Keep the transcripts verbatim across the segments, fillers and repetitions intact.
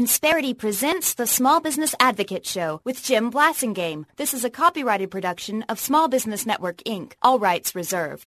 Insperity presents the Small Business Advocate Show with Jim Blasingame. This is a copyrighted production of Small Business Network, Incorporated. All rights reserved.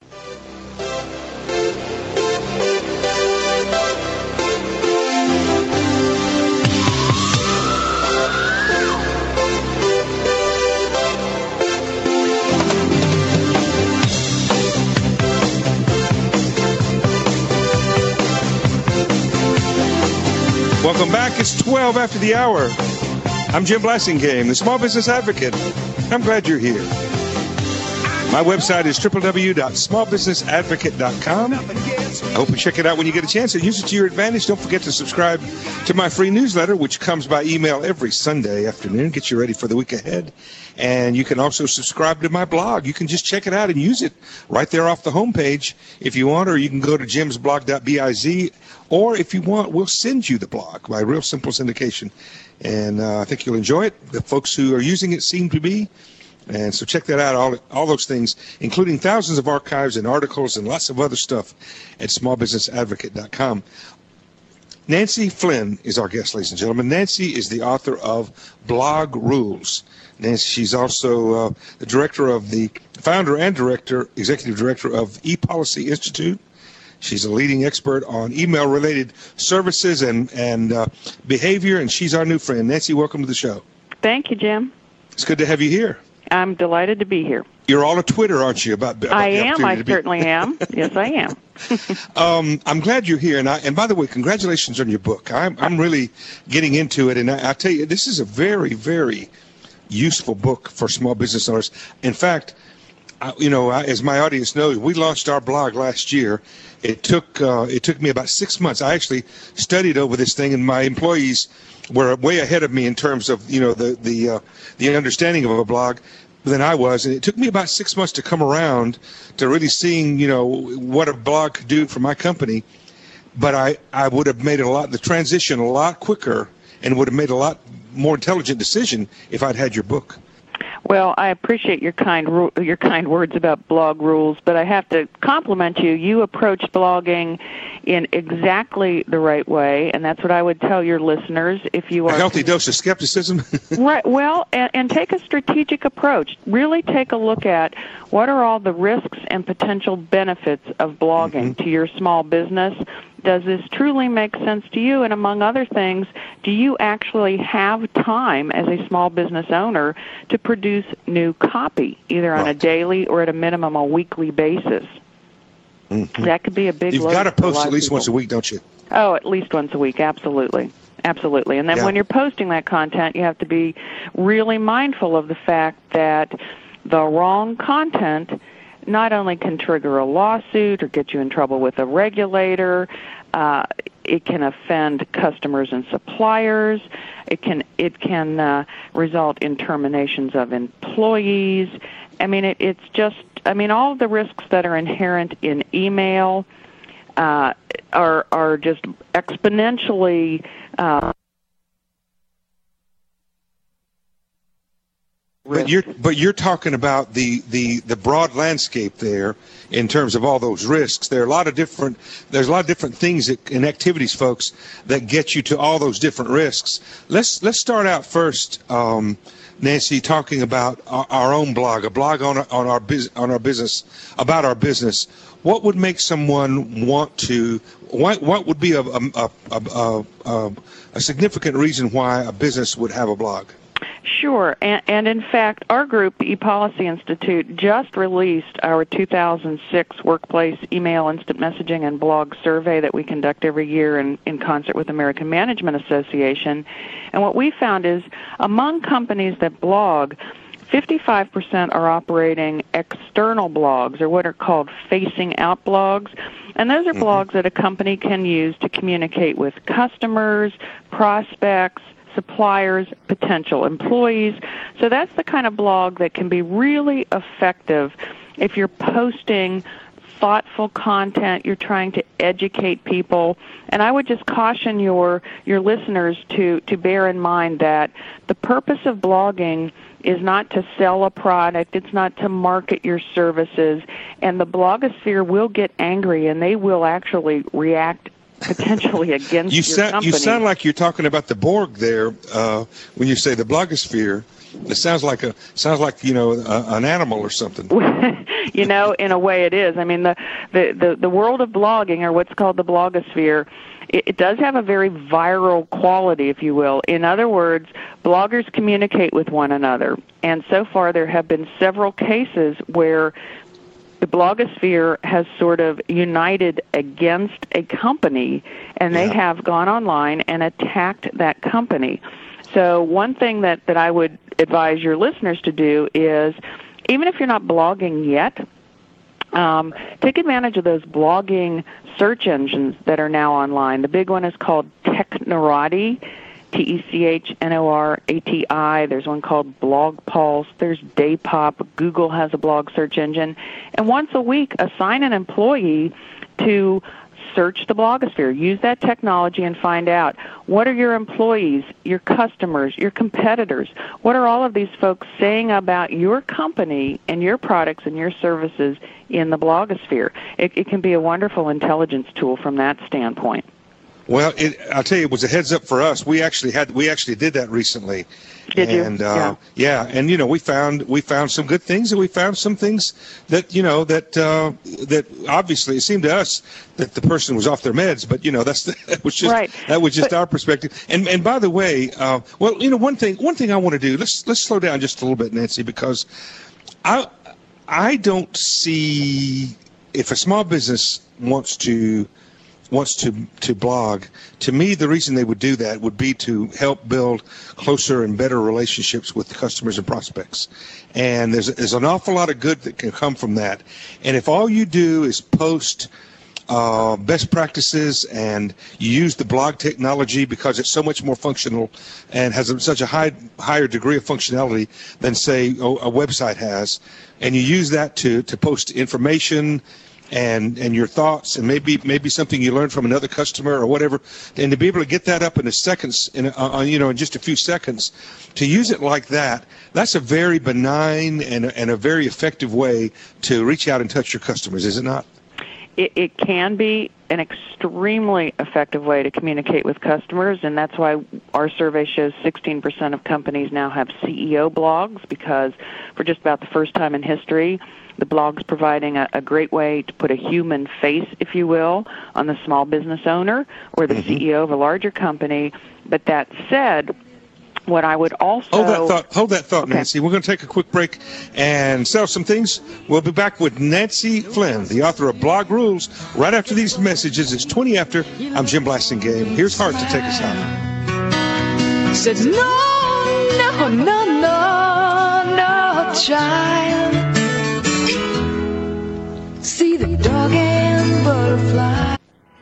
Welcome back. It's twelve after the hour. I'm Jim Blasingame, the Small Business Advocate. I'm glad you're here. My website is w w w dot small business advocate dot com. I hope you check it out when you get a chance and use it to your advantage. Don't forget to subscribe to my free newsletter, which comes by email every Sunday afternoon. Get you ready for the week ahead. And you can also subscribe to my blog. You can just check it out and use it right there off the homepage if you want, or you can go to jims blog dot biz. Or if you want, we'll send you the blog by real simple syndication. And uh, I think you'll enjoy it. The folks who are using it seem to be. And so check that out, all, all those things, including thousands of archives and articles and lots of other stuff at small business advocate dot com. Nancy Flynn is our guest, ladies and gentlemen. Nancy is the author of Blog Rules. Nancy, she's also uh, the director of the founder and director, executive director of ePolicy Institute. She's a leading expert on email-related services and, and uh, behavior, and she's our new friend. Nancy, welcome to the show. Thank you, Jim. It's good to have you here. I'm delighted to be here. You're all on Twitter, aren't you? About, about I am. I certainly am. Yes, I am. um, I'm glad you're here. And, I, and by the way, congratulations on your book. I'm, I'm really getting into it. And I, I tell you, this is a very, very useful book for small business owners. In fact, I, you know, I, as my audience knows, we launched our blog last year. It took uh, it took me about six months. I actually studied over this thing, and my employees were way ahead of me in terms of, you know, the the uh, the understanding of a blog than I was. And it took me about six months to come around to really seeing, you know, what a blog could do for my company. But I, I would have made it a lot the transition a lot quicker and would have made a lot more intelligent decision if I'd had your book. Well, I appreciate your kind your kind words about blog rules, but I have to compliment you. You approached blogging in exactly the right way, and that's what I would tell your listeners. If you are a healthy dose of skepticism, right? Well, and, and take a strategic approach. Really take a look at what are all the risks and potential benefits of blogging mm-hmm. to your small business. Does this truly make sense to you? And among other things, do you actually have time as a small business owner to produce new copy, either on right. a daily or at a minimum a weekly basis? Mm-hmm. That could be a big You've load got to post at least people. once a week, don't you? Oh, at least once a week, absolutely. Absolutely. And then yeah. when you're posting that content, you have to be really mindful of the fact that the wrong content not only can trigger a lawsuit or get you in trouble with a regulator, uh, it can offend customers and suppliers. It can it can uh, result in terminations of employees. I mean, it, it's just, I mean, all of the risks that are inherent in email uh, are are just exponentially uh, But you're but you're talking about the, the, the broad landscape there in terms of all those risks. There are a lot of different there's a lot of different things that, and activities, folks, that get you to all those different risks. Let's let's start out first, um, Nancy, talking about our, our own blog, a blog on on our bus- on our business about our business. What would make someone want to? What what would be a a a, a, a, a significant reason why a business would have a blog? Sure, and, and in fact, our group, the ePolicy Institute, just released our two thousand six Workplace Email Instant Messaging and Blog Survey that we conduct every year in, in concert with American Management Association. And what we found is among companies that blog, fifty-five percent are operating external blogs, or what are called facing out blogs. And those are mm-hmm. blogs that a company can use to communicate with customers, prospects, suppliers, potential employees. So that's the kind of blog that can be really effective if you're posting thoughtful content, you're trying to educate people. And I would just caution your your listeners to, to bear in mind that the purpose of blogging is not to sell a product, it's not to market your services, and the blogosphere will get angry and they will actually react potentially against you your sound, company. You sound like you're talking about the Borg there uh, when you say the blogosphere. It sounds like a sounds like you know a, an animal or something. You know, in a way, it is. I mean, the the the, the world of blogging, or what's called the blogosphere, it, it does have a very viral quality, if you will. In other words, bloggers communicate with one another, and so far there have been several cases where the blogosphere has sort of united against a company, and they Yeah. have gone online and attacked that company. So one thing that, that I would advise your listeners to do is, even if you're not blogging yet, um, take advantage of those blogging search engines that are now online. The big one is called Technorati, T E C H N O R A T I. There's one called Blog Pulse. There's Daypop. Google has a blog search engine. And once a week, assign an employee to search the blogosphere. Use that technology and find out, what are your employees, your customers, your competitors? What are all of these folks saying about your company and your products and your services in the blogosphere? It, it can be a wonderful intelligence tool from that standpoint. Well, it, I'll tell you, it was a heads up for us. We actually had we actually did that recently. Did you? And, uh, yeah. yeah, and you know, we found we found some good things, and we found some things that you know that uh, that obviously it seemed to us that the person was off their meds, but you know that's that was just right. that was just but, our perspective. And and by the way, uh, well, you know, one thing one thing I want to do. Let's let's slow down just a little bit, Nancy, because I I don't see if a small business wants to. wants to to blog, to me, the reason they would do that would be to help build closer and better relationships with customers and prospects. And there's there's an awful lot of good that can come from that. And if all you do is post uh, best practices and you use the blog technology because it's so much more functional and has a, such a high higher degree of functionality than, say, a, a website has, and you use that to to post information and and your thoughts, and maybe maybe something you learned from another customer or whatever, and to be able to get that up in a seconds, in a, uh, you know, in just a few seconds, to use it like that, that's a very benign and a, and a very effective way to reach out and touch your customers, is it not? It, it can be an extremely effective way to communicate with customers, and that's why our survey shows sixteen percent of companies now have C E O blogs, because for just about the first time in history, the blog's providing a, a great way to put a human face, if you will, on the small business owner or the mm-hmm. C E O of a larger company. But that said, what I would also... Hold that thought, hold that thought okay. Nancy. We're going to take a quick break and sell some things. We'll be back with Nancy Flynn, the author of Blog Rules, right after these messages. It's twenty after. I'm Jim Blasingame. Here's Hart to take us out. Said, no, no, no, no, no, child. See the dog and butterfly.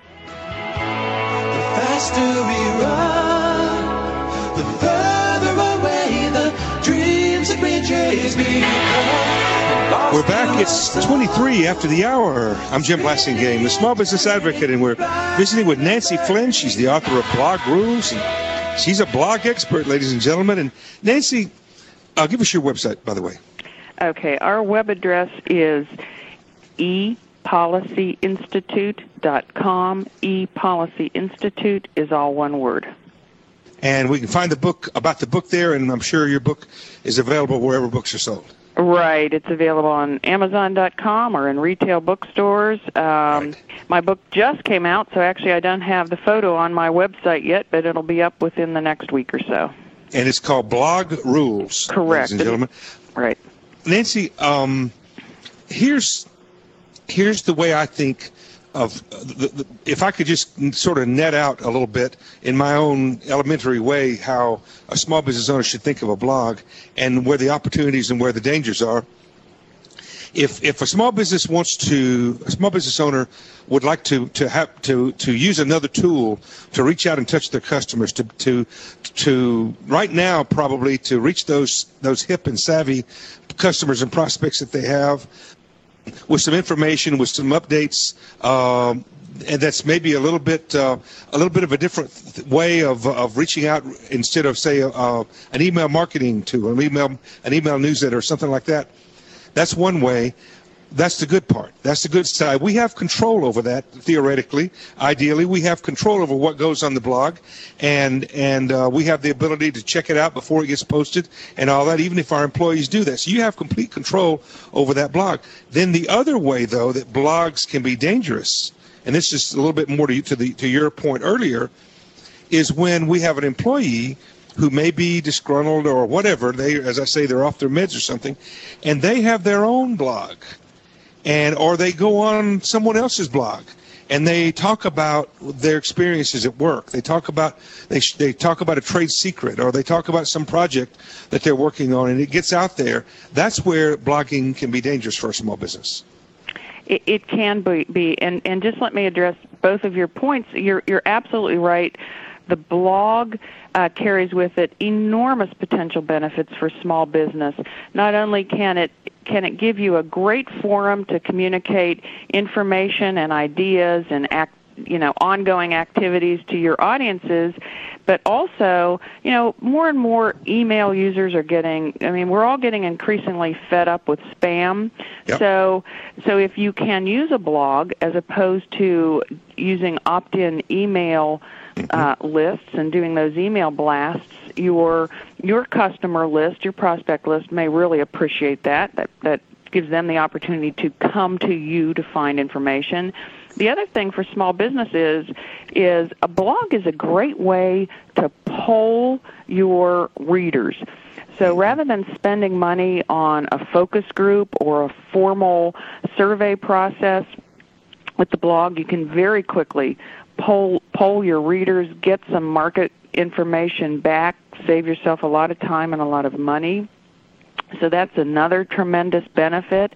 The faster we run, the further away the dreams that we chase become. We're back. It's twenty-three after the hour. I'm Jim Blasingame, the Small Business Advocate, and we're visiting with Nancy Flynn. She's the author of Blog Rules, and she's a blog expert, ladies and gentlemen. And Nancy, uh, give us your website, by the way. Okay, our web address is e policy institute dot com. ePolicy Institute is all one word. And we can find the book, about the book there, and I'm sure your book is available wherever books are sold. Right. It's available on Amazon dot com or in retail bookstores. Um, right. My book just came out, so actually I don't have the photo on my website yet, but it'll be up within the next week or so. And it's called Blog Rules. Correct. Ladies and gentlemen. Right. Nancy, um, here's... Here's the way I think of, the, the, if I could just sort of net out a little bit in my own elementary way how a small business owner should think of a blog and where the opportunities and where the dangers are. If if a small business wants to, a small business owner would like to to have to to use another tool to reach out and touch their customers, to to to right now probably to reach those those hip and savvy customers and prospects that they have, with some information, with some updates, um, and that's maybe a little bit, uh, a little bit of a different th- way of of reaching out instead of, say, uh, an email marketing tool, an email, an email newsletter, or something like that. That's one way. That's the good part. That's the good side. We have control over that, theoretically. Ideally, we have control over what goes on the blog, and and uh, we have the ability to check it out before it gets posted and all that, even if our employees do that. So you have complete control over that blog. Then the other way, though, that blogs can be dangerous, and this is a little bit more to, to, the, to your point earlier, is when we have an employee who may be disgruntled or whatever. They, as I say, they're off their meds or something, and they have their own blog. And or they go on someone else's blog, and they talk about their experiences at work. They talk about they sh- they talk about a trade secret, or they talk about some project that they're working on, and it gets out there. That's where blogging can be dangerous for a small business. It, it can be, be, and and just let me address both of your points. You're you're absolutely right. The blog uh, carries with it enormous potential benefits for small business. Not only can it can it give you a great forum to communicate information and ideas and act, you know, ongoing activities to your audiences, but also, you know, more and more email users are getting, I mean, we're all getting increasingly fed up with spam. Yep. So, so if you can use a blog as opposed to using opt-in email uh, lists and doing those email blasts, your your customer list, your prospect list may really appreciate that. That that gives them the opportunity to come to you to find information. The other thing for small businesses is a blog is a great way to poll your readers. So rather than spending money on a focus group or a formal survey process with the blog, you can very quickly poll poll your readers, get some market information back, save yourself a lot of time and a lot of money. So that's another tremendous benefit.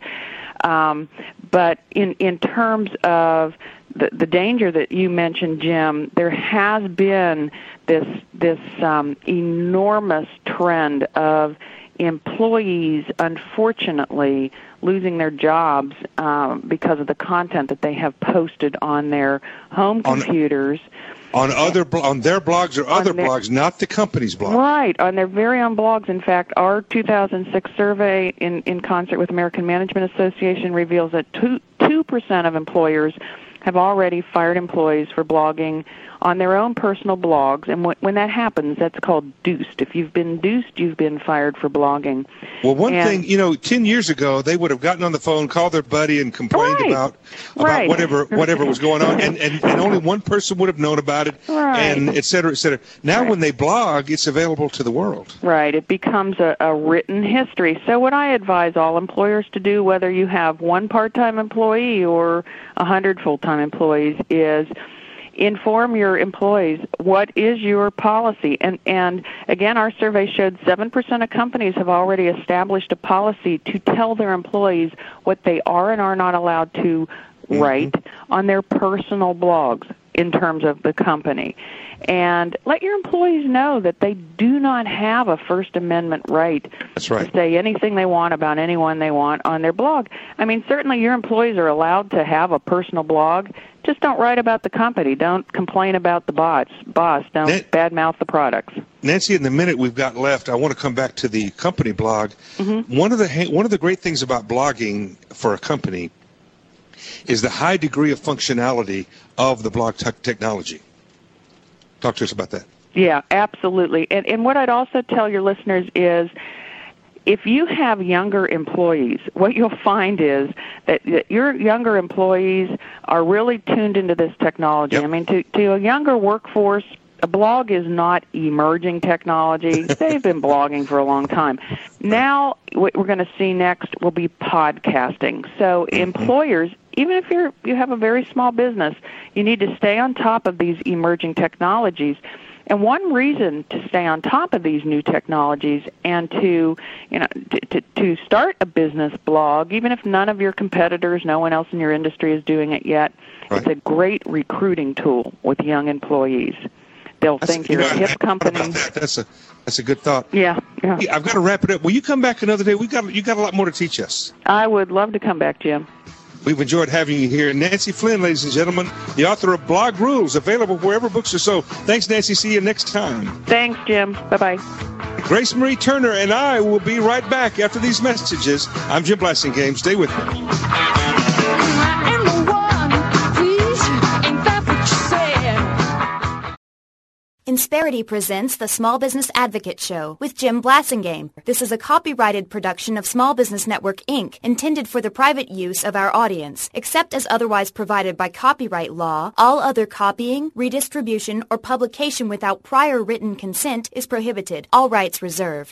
Um, but in, in terms of the, the danger that you mentioned, Jim, there has been this this um, enormous trend of employees, unfortunately, losing their jobs um, because of the content that they have posted on their home computers. On, on other on their blogs or other their, blogs, not the company's blog. Right, on their very own blogs. In fact, our two thousand six survey in, in concert with American Management Association reveals that two, 2% of employers have already fired employees for blogging on their own personal blogs, and when that happens, that's called deuced. If you've been deuced, you've been fired for blogging. Well, one and, thing, you know, ten years ago, they would have gotten on the phone, called their buddy, and complained right, about about right. whatever whatever was going on, and, and, and only one person would have known about it, right. and et cetera, et cetera. Now, right. when they blog, it's available to the world. Right. It becomes a, a written history. So what I advise all employers to do, whether you have one part-time employee or a hundred full-time employees, is inform your employees what is your policy. And, and again, our survey showed seven percent of companies have already established a policy to tell their employees what they are and are not allowed to write mm-hmm. on their personal blogs in terms of the company. And let your employees know that they do not have a First Amendment right, That's right. to say anything they want about anyone they want on their blog. I mean, certainly your employees are allowed to have a personal blog. Just don't write about the company. Don't complain about the boss. Boss. Don't Nan- badmouth the products. Nancy, in the minute we've got left, I want to come back to the company blog. Mm-hmm. One of the one of the great things about blogging for a company is the high degree of functionality of the blog te- technology. Talk to us about that. Yeah, absolutely. And, and what I'd also tell your listeners is, if you have younger employees, what you'll find is that, that your younger employees are really tuned into this technology. Yep. I mean, to, to a younger workforce, a blog is not emerging technology. They've been blogging for a long time. Now, what we're going to see next will be podcasting. So employers, even if you're you have a very small business, you need to stay on top of these emerging technologies. And one reason to stay on top of these new technologies and to, you know, to, to, to start a business blog, even if none of your competitors, no one else in your industry is doing it yet, right. It's a great recruiting tool with young employees. They'll that's, think you're you know, a hip company. That. That's a that's a good thought. Yeah, yeah. I've got to wrap it up. Will you come back another day? We got you got a lot more to teach us. I would love to come back, Jim. We've enjoyed having you here. Nancy Flynn, ladies and gentlemen, the author of Blog Rules, available wherever books are sold. Thanks, Nancy. See you next time. Thanks, Jim. Bye-bye. Grace Marie Turner and I will be right back after these messages. I'm Jim Blasingame. Stay with me. Insperity presents the Small Business Advocate Show with Jim Blasingame. This is a copyrighted production of Small Business Network, Incorporated, intended for the private use of our audience. Except as otherwise provided by copyright law, all other copying, redistribution, or publication without prior written consent is prohibited. All rights reserved.